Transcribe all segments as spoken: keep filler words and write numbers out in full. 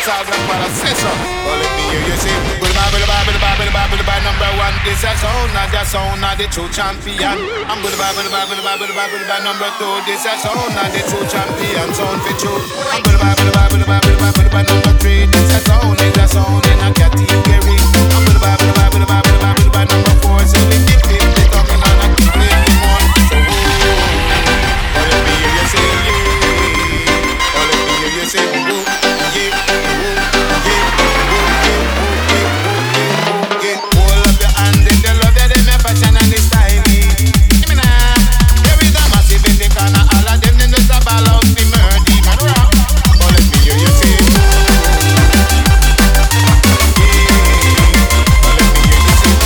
sounds like what I say so. Oh, let me hear you say, Bill Bar, Bill Bar, Bill Bar, Bill Bar, Bill Bar, number one. This a sound, not the sound, not the true champion. I'm Bill Bar, Bill Bar, Bill Bar, Bill Bar, Bill Bar, number two. This a sound, not the true champion. Sound for true. I'm Bill Bar, Bill Bar, Bill Bar, Bill Bar, Bill Bar, number three. This a sound, is a sound in a category. I'm Bill Bar, Bill Bar, Bill Bar, Bill Bar, Bill Bar, number four. So we keep it, we talking on a keep it, we want. So, oh, let me hear you say, yeah. Oh, let me hear you say, oh, yeah, oh, yeah, oh, yeah, oh, yeah, oh, yeah, oh, yeah. Hold up your hands if you love you, them your fashion and the style. Give me now. Here we go, massive in the corner, all of them, them just a ball out the murder, man, rock. Oh, let me hear you say, yeah. Oh, let me hear you say,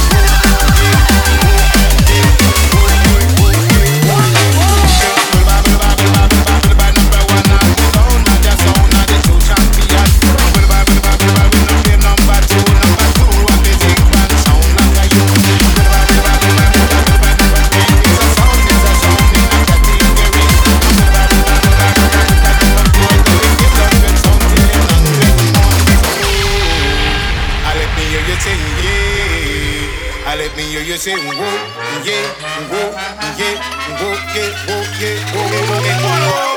let me hear you say, whoa, yeah, whoa, yeah, whoa, yeah, whoa, yeah, whoa, yeah, whoa, yeah, whoa.